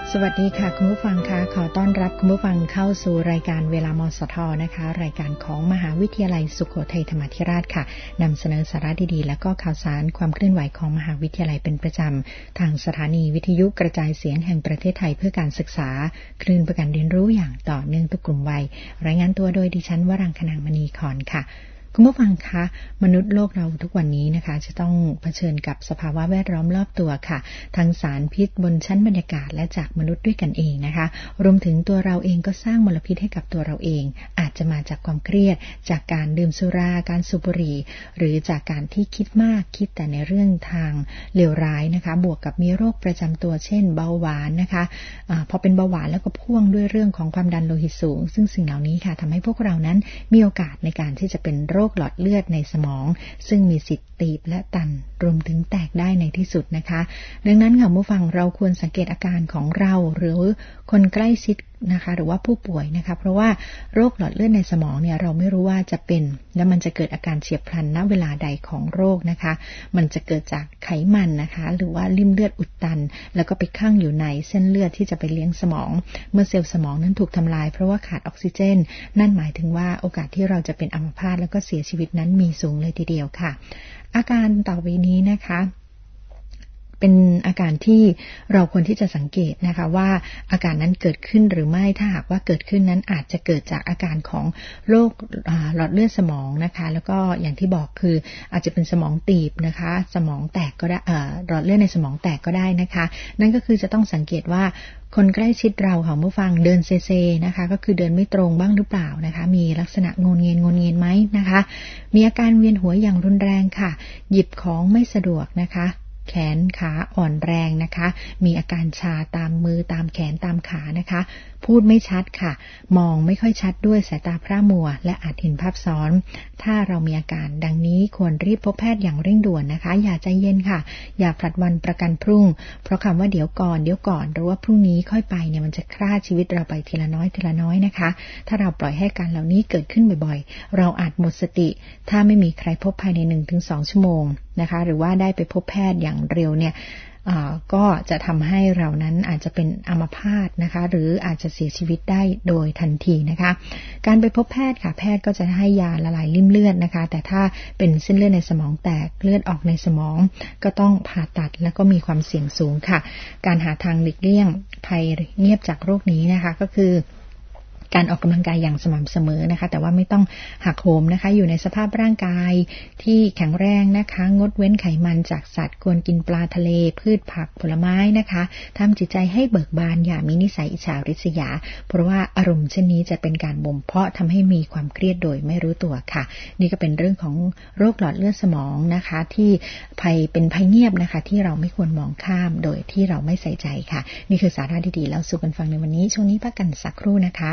สวัสดีค่ะคุณผู้ฟังค่ะขอต้อนรับคุณผู้ฟังเข้าสู่รายการเวลามสทนะคะรายการของมหาวิทยาลัยสุโขทัยธรรมาธิราชค่ะนำเสนอสาระดีๆและก็ข่าวสารความเคลื่อนไหวของมหาวิทยาลัยเป็นประจำทางสถานีวิทยุกระจายเสียงแห่งประเทศไทยเพื่อการศึกษาคลื่นเพื่อการเรียนรู้อย่างต่อเนื่องทุกกลุ่มวัยรายงานตัวโดยดิฉันวรังคณางมณีขอนค่ะคุณผู้ฟังคะมนุษย์โลกเราทุกวันนี้นะคะจะต้องเผชิญกับสภาวะแวดล้อมรอบตัวค่ะทั้งสารพิษบนชั้นบรรยากาศและจากมนุษย์ด้วยกันเองนะคะรวมถึงตัวเราเองก็สร้างมลพิษให้กับตัวเราเองอาจจะมาจากความเครียดจากการดื่มสุราการสูบบุหรี่หรือจากการที่คิดมากคิดแต่ในเรื่องทางเลวร้ายนะคะบวกกับมีโรคประจำตัวเช่นเบาหวานนะคะพอเป็นเบาหวานแล้วก็พ่วงด้วยเรื่องของความดันโลหิตสูงซึ่งสิ่งเหล่านี้ค่ะทำให้พวกเรานั้นมีโอกาสในการที่จะเป็นโรคหลอดเลือดในสมองซึ่งมีสิทธิ์ตีบและตันรวมถึงแตกได้ในที่สุดนะคะดังนั้นค่ะผู้ฟังเราควรสังเกตอาการของเราหรือคนใกล้ชิดนะคะหรือว่าผู้ป่วยนะคะเพราะว่าโรคหลอดเลือดในสมองเนี่ยเราไม่รู้ว่าจะเป็นและมันจะเกิดอาการเฉียบพลันณเวลาใดของโรคนะคะมันจะเกิดจากไขมันนะคะหรือว่าริ่มเลือดอุดตันแล้วก็ไปคั่งอยู่ในเส้นเลือดที่จะไปเลี้ยงสมองเมื่อเซลล์สมองนั้นถูกทำลายเพราะว่าขาดออกซิเจนนั่นหมายถึงว่าโอกาสที่เราจะเป็นอัมพาตแล้วก็เสียชีวิตนั้นมีสูงเลยทีเดียวค่ะอาการต่อไปนี้นะคะเป็นอาการที่เราควรที่จะสังเกตนะคะว่าอาการนั้นเกิดขึ้นหรือไม่ถ้าหากว่าเกิดขึ้นนั้นอาจจะเกิดจากอาการของโรคหลอดเลือดสมองนะคะแล้วก็อย่างที่บอกคืออาจจะเป็นสมองตีบนะคะสมองแตกก็ได้หลอดเลือดในสมองแตกก็ได้นะคะนั่นก็คือจะต้องสังเกตว่าคนใกล้ชิดเราของผู้ฟังเดินเซนะคะก็คือเดินไม่ตรงบ้างหรือเปล่านะคะมีลักษณะงนเงียนไหมนะคะมีอาการเวียนหัวอย่างรุนแรงค่ะหยิบของไม่สะดวกนะคะแขนขาอ่อนแรงนะคะมีอาการชาตามมือตามแขนตามขานะคะพูดไม่ชัดค่ะมองไม่ค่อยชัดด้วยสายตาพร่ามัวและอาจเห็นภาพซ้อนถ้าเรามีอาการดังนี้ควรรีบพบแพทย์อย่างเร่งด่วนนะคะอย่าใจเย็นค่ะอย่าผลัดวันประกันพรุ่งเพราะคำว่าเดี๋ยวก่อนหรือว่าพรุ่งนี้ค่อยไปเนี่ยมันจะฆ่าชีวิตเราไปทีละน้อยนะคะถ้าเราปล่อยให้การเหล่านี้เกิดขึ้นบ่อยๆเราอาจหมดสติถ้าไม่มีใครพบภายใน 1-2 ชั่วโมงนะคะหรือว่าได้ไปพบแพทย์อย่างเร็วเนี่ยก็จะทำให้เรานั้นอาจจะเป็นอัมพาตนะคะหรืออาจจะเสียชีวิตได้โดยทันทีนะคะการไปพบแพทย์ค่ะแพทย์ก็จะให้ยาละลายริ่มเลือดนะคะแต่ถ้าเป็นเส้นเลือดในสมองแตกเลือดออกในสมองก็ต้องผ่าตัดแล้วก็มีความเสี่ยงสูงค่ะการหาทางหลีกเลี่ยงภัยเงียบจากโรคนี้นะคะก็คือการออกกำลังกายอย่างสม่ำเสมอนะคะแต่ว่าไม่ต้องหักโหมนะคะอยู่ในสภาพร่างกายที่แข็งแรงนะคะงดเว้นไขมันจากสัตว์ควรกินปลาทะเลพืชผักผลไม้นะคะทำจิตใจให้เบิกบานอย่ามีนิสัยอิจฉาริษยาเพราะว่าอารมณ์เช่นนี้จะเป็นการบ่มเพาะทำให้มีความเครียดโดยไม่รู้ตัวค่ะนี่ก็เป็นเรื่องของโรคหลอดเลือดสมองนะคะที่เป็นภัยเงียบนะคะที่เราไม่ควรมองข้ามโดยที่เราไม่ใส่ใจค่ะนี่คือสาระดีๆแล้วสู่กันฟังในวันนี้ช่วงนี้พักกันสักครู่นะคะ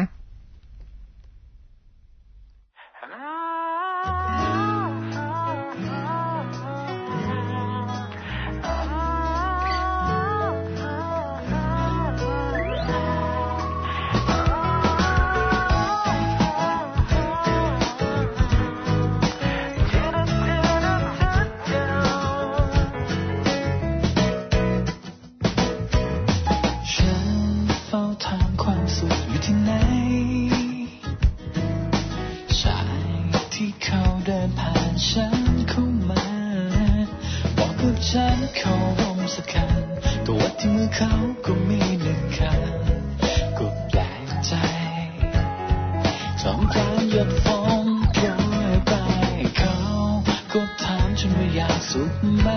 ฉันเขาร่มสักคันตัวที่มือเขาก็มีหนึ่งคันก็แปลกใจทำการหยดฝนโปรยไปเขาก็ถามฉันว่าอยากสุขไหม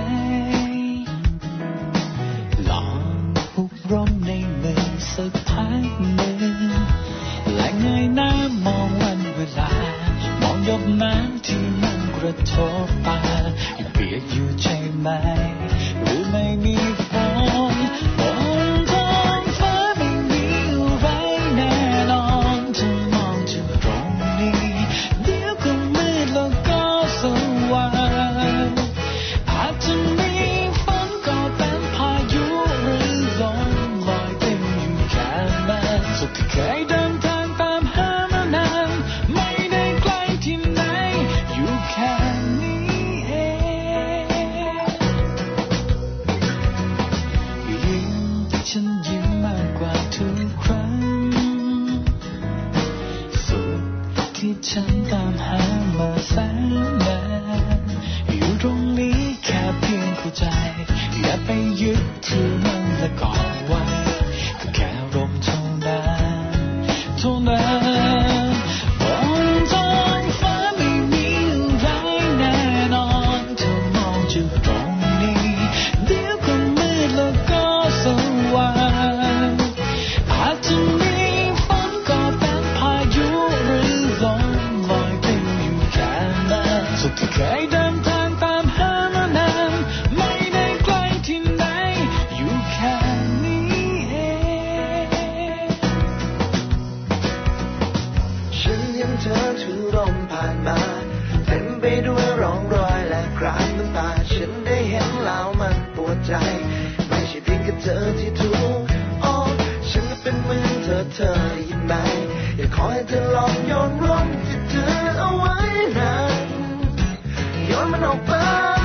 ลองหุบร่มในมือสักพักหนึ่งและเงยหน้ามองวันเวลามองหยดน้ำที่มันกระทบตาเปียกอยู่ใช่ไหมหรือไม่มีฝนบนท้องฟ้าไม่มีอะไรแน่นอนถ้ามองจากตรงนี้เดี๋ยวก็มืดแล้วก็สว่างอาจจะมีฝนก็เป็นพายุหรือลมลอยเต็มอยู่แค่นั้นสุดที่เคยเดินทางตามหามานานไม่ได้ไกลที่ไหนอยู่แค่นี้มันออกไป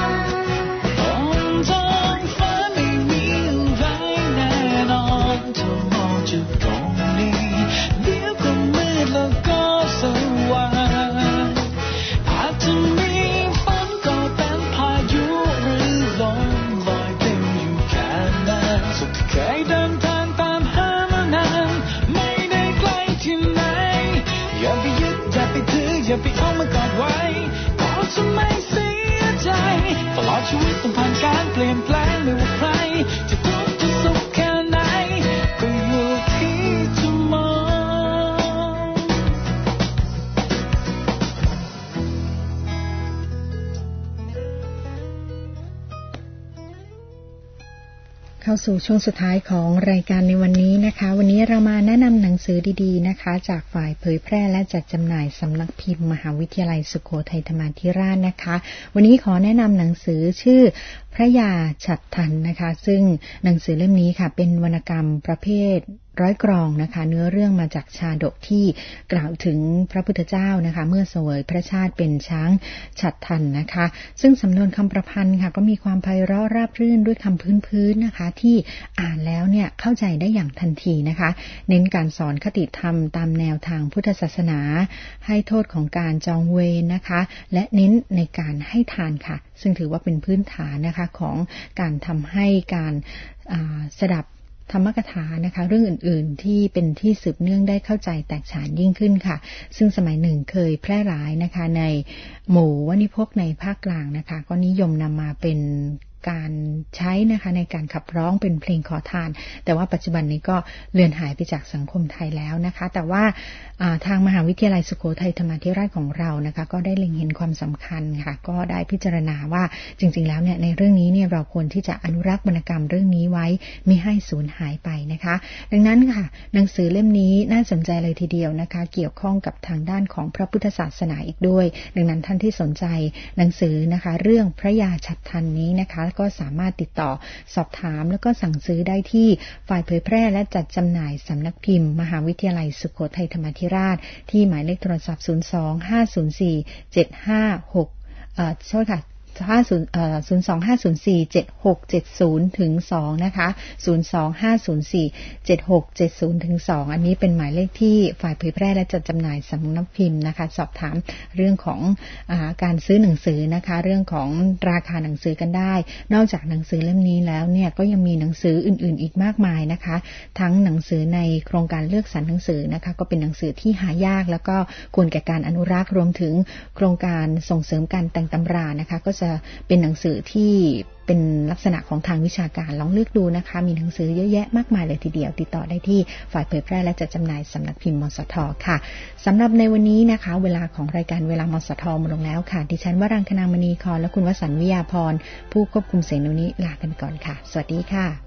ท้องฟ้าไม่มีอะไรแน่นอนถ้ามองจากตรงนี้เดี๋ยวก็มืดแล้วก็สว่างอาจจะมีฝนก็เป็นพายุหรือลมลอยเป็นอยู่แค่นั้นสุดที่เคยเดินทางตามหามานานไม่ได้ไกลที่ไหนอย่าไปยึดอย่าไปถืออย่าไปเอามากอดไว้ก็จะไม่เสียใจตลอดชีวิตต้องผ่านการเปลี่ยนแปลงไม่ว่าใครจะทุกข์จะสุขแค่ไหนก็อยู่ที่จะมองเข้าสู่ช่วงสุดท้ายของรายการในวันนี้นะคะวันนี้เรามาแนะนำหนังสือดีๆนะคะจากฝ่ายเผยแพร่และจัดจำหน่ายสำนักพิมพ์มหาวิทยาลัยสุโขทัยธรรมาธิราชนะคะวันนี้ขอแนะนำหนังสือชื่อพระยาฉัตรทันนะคะซึ่งหนังสือเล่มนี้ค่ะเป็นวรรณกรรมประเภทร้อยกรองนะคะเนื้อเรื่องมาจากชาดกที่กล่าวถึงพระพุทธเจ้านะคะเมื่อเสวยพระชาติเป็นช้างฉัตรทันนะคะซึ่งสำนวนคำประพันธ์ค่ะก็มีความไพเราะราบรื่นด้วยคำพื้นๆนะคะที่อ่านแล้วเนี่ยเข้าใจได้อย่างทันทีนะคะเน้นการสอนคติธรรมตามแนวทางพุทธศาสนาให้โทษของการจองเวรนะคะและเน้นในการให้ทานค่ะซึ่งถือว่าเป็นพื้นฐานนะคะของการทำให้การสดับธรรมกถานะคะเรื่องอื่นๆที่เป็นที่สืบเนื่องได้เข้าใจแตกฉานยิ่งขึ้นค่ะซึ่งสมัยหนึ่งเคยแพร่หลายนะคะในหมู่วณิพกในภาคกลางนะคะก็นิยมนำมาเป็นการใช้นะคะในการขับร้องเป็นเพลงขอทานแต่ว่าปัจจุบันนี้ก็เลือนหายไปจากสังคมไทยแล้วนะคะแต่ว่าทางมหาวิทยาลัยสุโขทัยธรรมาธิราชของเรานะคะก็ได้เล็งเห็นความสำคัญค่ะก็ได้พิจารณาว่าจริงๆแล้วเนี่ยในเรื่องนี้เนี่ยเราควรที่จะอนุรักษ์วรรณกรรมเรื่องนี้ไว้มิให้สูญหายไปนะคะดังนั้นค่ะหนังสือเล่มนี้น่าสนใจเลยทีเดียวนะคะเกี่ยวข้องกับทางด้านของพระพุทธศาสนาอีกด้วยดังนั้นท่านที่สนใจหนังสือนะคะเรื่องพระยาฉัตรทันนี้นะคะก็สามารถติดต่อสอบถามแล้วก็สั่งซื้อได้ที่ฝ่ายเผยแพร่และจัดจำหน่ายสำนักพิมพ์มหาวิทยาลัยสุโขทัยธรรมาธิราชที่หมายเลขโทรศัพท์ 025047560 โทษค่ะ025047670ถึง2นะคะ025047670ถึง2อันนี้เป็นหมายเลขที่ฝ่ายเผยแพร่และจัดจำหน่ายสำนักพิมพ์นะคะสอบถามเรื่องของการซื้อหนังสือนะคะเรื่องของราคาหนังสือกันได้นอกจากหนังสือเล่มนี้แล้วเนี่ยก็ยังมีหนังสืออื่นๆอีกมากมายนะคะทั้งหนังสือในโครงการเลือกสรรหนังสือนะคะก็เป็นหนังสือที่หายากแล้วก็ควรแก่การอนุรักษ์รวมถึงโครงการส่งเสริมการแต่งตำรานะคะก็จะเป็นหนังสือที่เป็นลักษณะของทางวิชาการลองเลือกดูนะคะมีหนังสือเยอะแยะมากมายเลยทีเดียวติดต่อได้ที่ฝ่ายเผยแพร่และจัดจำหน่ายสำนักพิมพ์มสท.ค่ะสำหรับในวันนี้นะคะเวลาของรายการเวลามสท.หมดลงแล้วค่ะดิฉันวรังคณามณีครและคุณวสันต์วิยาพรผู้ควบคุมเสียงในวันนี้ลากันก่อนค่ะสวัสดีค่ะ